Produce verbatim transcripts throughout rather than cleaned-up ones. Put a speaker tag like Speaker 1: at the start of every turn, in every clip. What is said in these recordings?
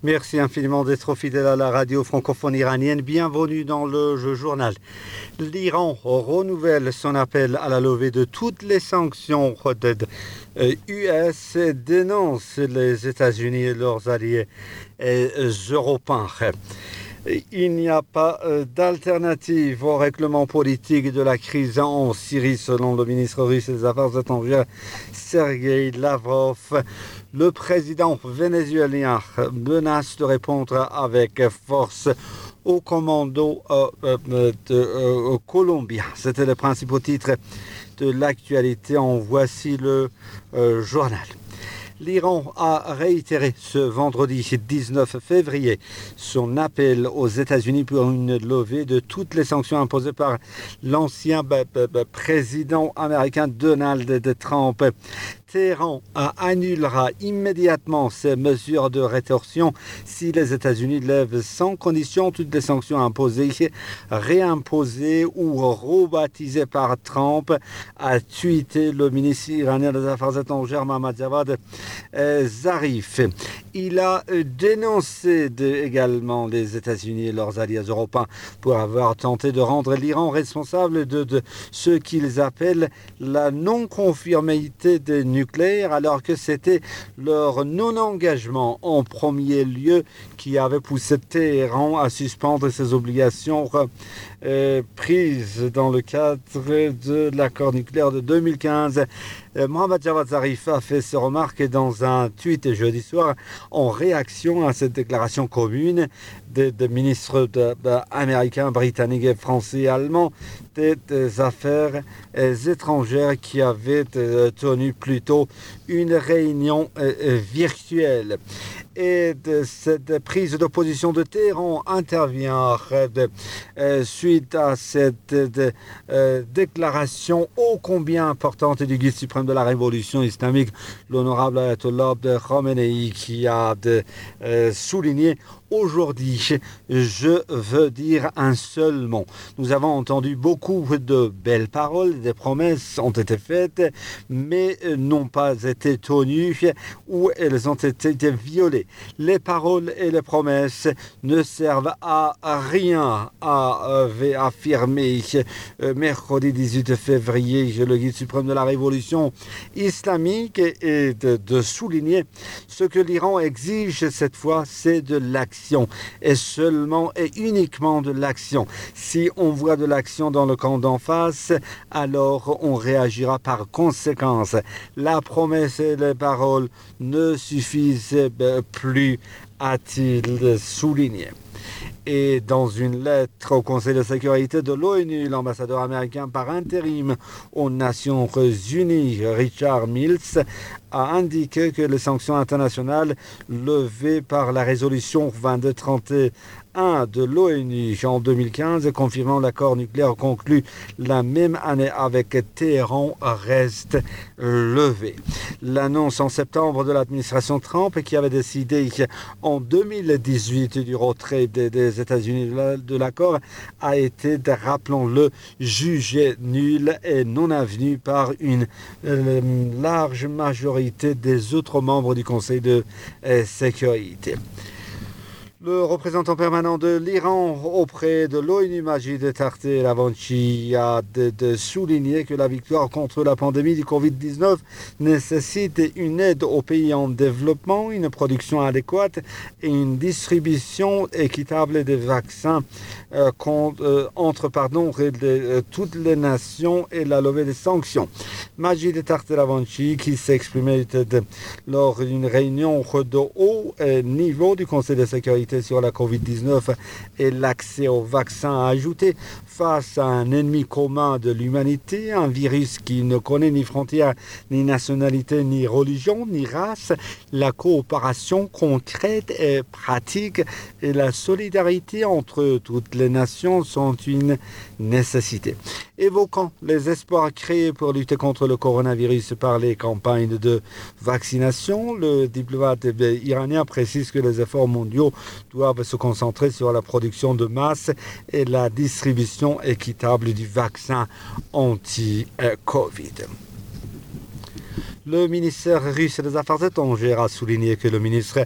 Speaker 1: Merci infiniment d'être fidèle à la radio francophone iranienne. Bienvenue dans le journal. L'Iran renouvelle son appel à la levée de toutes les sanctions de U S et dénonce les États-Unis et leurs alliés européens. Il n'y a pas d'alternative au règlement politique de la crise en Syrie, selon le ministre russe des Affaires étrangères, Sergei Lavrov. Le président vénézuélien menace de répondre avec force au commando euh, euh, de, euh, colombien. C'était le principal titre de l'actualité. En voici le euh, journal. L'Iran a réitéré ce vendredi dix-neuf février son appel aux États-Unis pour une levée de toutes les sanctions imposées par l'ancien b- b- président américain Donald Trump. Téhéran annulera immédiatement ces mesures de rétorsion si les États-Unis lèvent sans condition toutes les sanctions imposées, réimposées ou rebaptisées par Trump, a tweeté le ministre iranien des Affaires étrangères Mohammad Javad Zarif. Il a dénoncé de, également les États-Unis et leurs alliés européens pour avoir tenté de rendre l'Iran responsable de, de ce qu'ils appellent la non-conformité des nucléaire, alors que c'était leur non-engagement en premier lieu qui avait poussé Téhéran à suspendre ses obligations euh, prises dans le cadre de l'accord nucléaire de deux mille quinze. Euh, Mohammad Javad Zarif a fait ces remarques dans un tweet jeudi soir en réaction à cette déclaration commune des, des ministres de, de, américains, britanniques, français et allemands des, des affaires euh, étrangères qui avaient euh, tenu plutôt une réunion euh, virtuelle. Et de cette prise de position de Téhéran intervient de, euh, suite à cette de, euh, déclaration ô combien importante du guide suprême de la révolution islamique, l'honorable Ayatollah Khamenei, qui a de, euh, souligné: aujourd'hui, je veux dire un seul mot. Nous avons entendu beaucoup de belles paroles, des promesses ont été faites, mais n'ont pas été tenues ou elles ont été violées. Les paroles et les promesses ne servent à rien, a affirmé mercredi dix-huit février le guide suprême de la révolution islamique, et de, de souligner ce que l'Iran exige cette fois, c'est de l'action. Et seulement et uniquement de l'action. Si on voit de l'action dans le camp d'en face, alors on réagira par conséquence. La promesse et les paroles ne suffisent plus, a-t-il souligné. Et dans une lettre au Conseil de sécurité de l'ONU, l'ambassadeur américain par intérim aux Nations Unies, Richard Mills, a indiqué que les sanctions internationales levées par la résolution vingt-deux trente et un de l'ONU en deux mille quinze, confirmant l'accord nucléaire conclu la même année avec Téhéran, reste levée. L'annonce en septembre de l'administration Trump, qui avait décidé en deux mille dix-huit du retrait des, des États-Unis de l'accord, a été, rappelons-le, jugée nulle et non avenue par une euh, large majorité des autres membres du Conseil de euh, sécurité. Le représentant permanent de l'Iran auprès de l'ONU, Majid Takht-Ravanchi, a de, de souligné que la victoire contre la pandémie du covid dix-neuf nécessite une aide aux pays en développement, une production adéquate et une distribution équitable des vaccins euh, contre, euh, entre pardon, de, euh, toutes les nations et la levée des sanctions. Majid Takht-Ravanchi, qui s'exprimait de, de, lors d'une réunion de haut euh, niveau du Conseil de sécurité sur la covid dix-neuf et l'accès aux vaccins, a ajouté: face à un ennemi commun de l'humanité, un virus qui ne connaît ni frontières, ni nationalité, ni religion, ni race, la coopération concrète et pratique et la solidarité entre toutes les nations sont une nécessité. Évoquant les espoirs créés pour lutter contre le coronavirus par les campagnes de vaccination, le diplomate iranien précise que les efforts mondiaux doivent se concentrer sur la production de masse et la distribution équitable du vaccin anti-Covid. Le ministère russe des Affaires étrangères a souligné que le ministre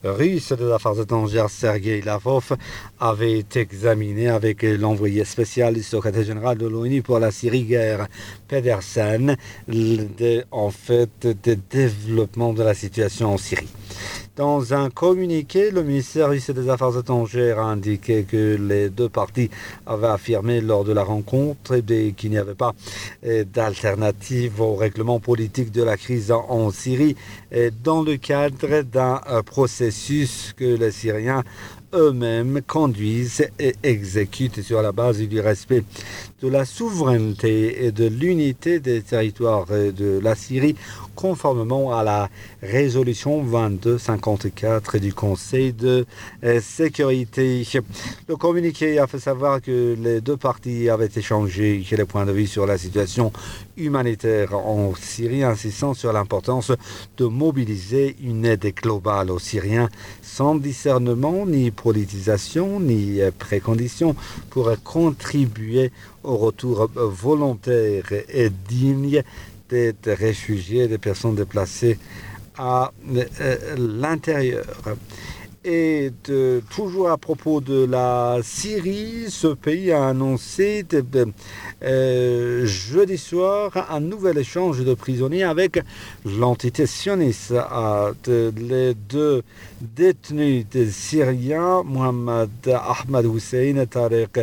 Speaker 1: russe des Affaires étrangères Sergei Lavrov avait examiné avec l'envoyé spécial du secrétaire général de l'ONU pour la Syrie, Geir Pedersen, de, en fait, le développement de la situation en Syrie. Dans un communiqué, le ministère russe des Affaires étrangères a indiqué que les deux parties avaient affirmé lors de la rencontre qu'il n'y avait pas d'alternative au règlement politique de la crise en Syrie dans le cadre d'un processus que les Syriens eux-mêmes conduisent et exécutent sur la base du respect de la souveraineté et de l'unité des territoires de la Syrie, conformément à la résolution vingt-deux cinquante-quatre du Conseil de sécurité. Le communiqué a fait savoir que les deux parties avaient échangé les points de vue sur la situation humanitaire en Syrie, insistant sur l'importance de mobiliser une aide globale aux Syriens sans discernement, ni politisation, ni préconditions pour contribuer au retour volontaire et digne des réfugiés, des personnes déplacées à l'intérieur. Et de, toujours à propos de la Syrie, ce pays a annoncé de, de, euh, jeudi soir un nouvel échange de prisonniers avec l'entité sioniste. De, les deux détenus de syriens, Mohamed Ahmed Hussein et Tariq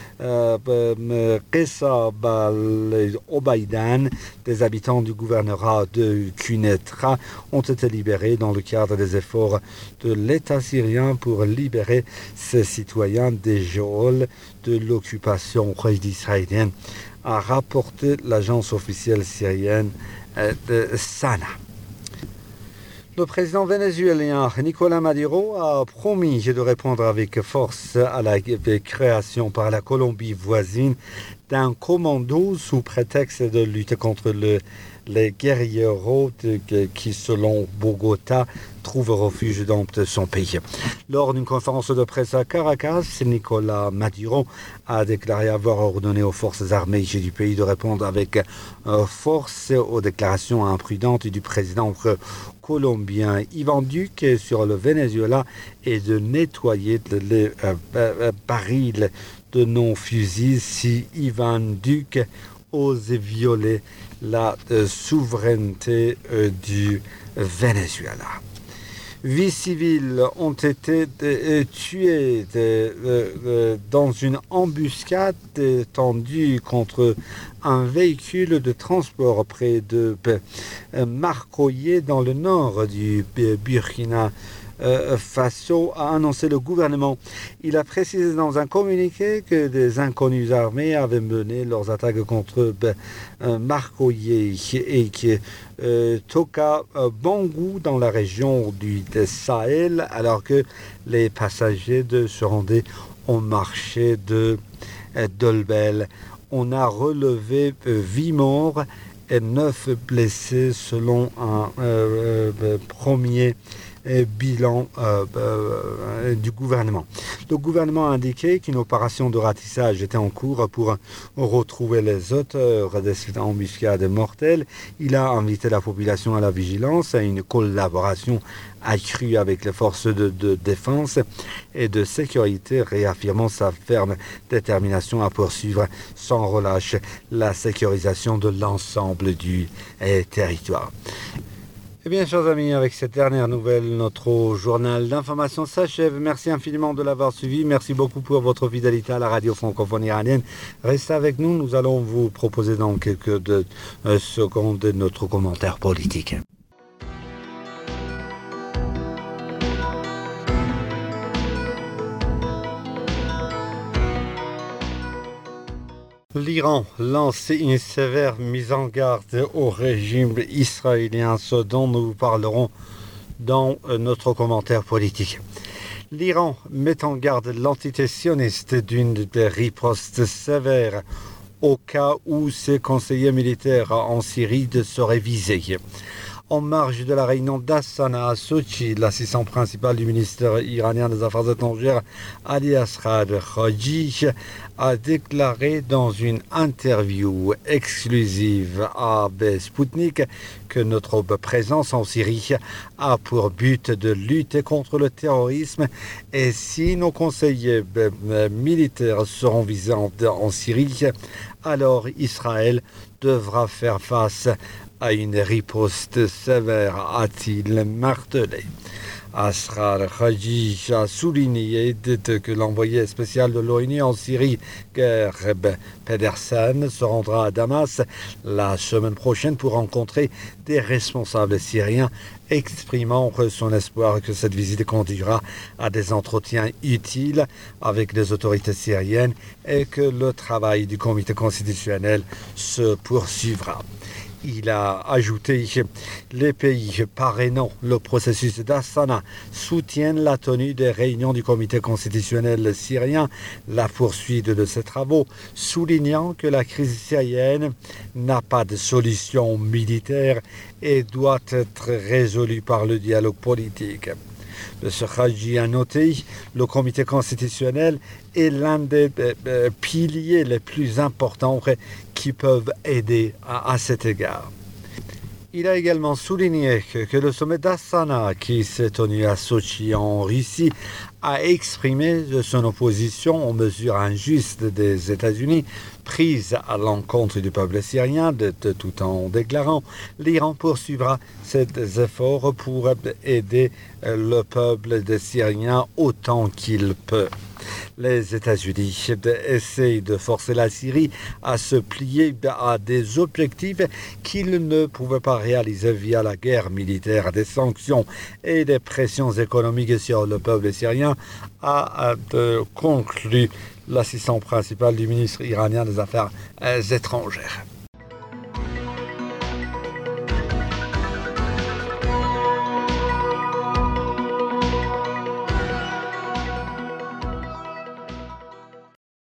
Speaker 1: Qessa al-Obaïdan, des habitants du gouvernorat de Quneitra, ont été libérés dans le cadre des efforts de l'État syrien pour libérer ses citoyens des geôles de l'occupation israélienne, a rapporté l'agence officielle syrienne de Sana. Le président vénézuélien Nicolás Maduro a promis de répondre avec force à la création par la Colombie voisine d'un commando sous prétexte de lutter contre le, les guérilleros de, qui, selon Bogota, trouvent refuge dans son pays. Lors d'une conférence de presse à Caracas, Nicolás Maduro a déclaré avoir ordonné aux forces armées du pays de répondre avec euh, force aux déclarations imprudentes du président colombien Ivan Duque sur le Venezuela et de nettoyer les euh, euh, barils de non-fusils si Ivan Duque ose violer la euh, souveraineté euh, du Venezuela. Huit civils ont été euh, tués de, euh, euh, dans une embuscade tendue contre un véhicule de transport près de euh, Marcoye dans le nord du Burkina Euh, Faso, a annoncé le gouvernement. Il a précisé dans un communiqué que des inconnus armés avaient mené leurs attaques contre euh, Marcoye et que euh, Toka euh, Bangou dans la région du Sahel, alors que les passagers de, se rendaient au marché de euh, Dolbel. On a relevé euh, huit morts et neuf blessés selon un euh, euh, premier bilan euh, euh, du gouvernement. Le gouvernement a indiqué qu'une opération de ratissage était en cours pour retrouver les auteurs de cette embuscade mortelle. Il a invité la population à la vigilance, à une collaboration accrue avec les forces de, de défense et de sécurité, réaffirmant sa ferme détermination à poursuivre sans relâche la sécurisation de l'ensemble du eh, territoire. Eh bien, chers amis, avec cette dernière nouvelle, notre journal d'information s'achève. Merci infiniment de l'avoir suivi. Merci beaucoup pour votre fidélité à la radio francophone iranienne. Restez avec nous. Nous allons vous proposer dans quelques de, euh, secondes notre commentaire politique. L'Iran lance une sévère mise en garde au régime israélien, ce dont nous parlerons dans notre commentaire politique. L'Iran met en garde l'entité sioniste d'une riposte sévère au cas où ses conseillers militaires en Syrie seraient visés. En marge de la réunion d'Astana à Sochi, l'assistant principal du ministère iranien des Affaires étrangères, Ali Asghar Khaji, a déclaré dans une interview exclusive à Sputnik que notre présence en Syrie a pour but de lutter contre le terrorisme et si nos conseillers militaires seront visés en, en Syrie, alors Israël devra faire face à une riposte sévère, a-t-il martelé. Asghar Khaji a souligné que l'envoyé spécial de l'ONU en Syrie, Geir Pedersen, se rendra à Damas la semaine prochaine pour rencontrer des responsables syriens, exprimant son espoir que cette visite conduira à des entretiens utiles avec les autorités syriennes et que le travail du comité constitutionnel se poursuivra. Il a ajouté que les pays parrainant le processus d'Astana soutiennent la tenue des réunions du comité constitutionnel syrien, la poursuite de ses travaux, soulignant que la crise syrienne n'a pas de solution militaire et doit être résolue par le dialogue politique. M. Khaji a noté le comité constitutionnel est l'un des euh, piliers les plus importants qui peuvent aider à, à cet égard. Il a également souligné que, que le sommet d'Astana, qui s'est tenu à Sochi en Russie, a exprimé son opposition aux mesures injustes des États-Unis prises à l'encontre du peuple syrien, de, de, tout en déclarant l'Iran poursuivra ses efforts pour aider le peuple des Syriens autant qu'il peut. Les États-Unis essayent de forcer la Syrie à se plier à des objectifs qu'ils ne pouvaient pas réaliser via la guerre militaire, des sanctions et des pressions économiques sur le peuple syrien, a conclu l'assistant principal du ministre iranien des Affaires étrangères.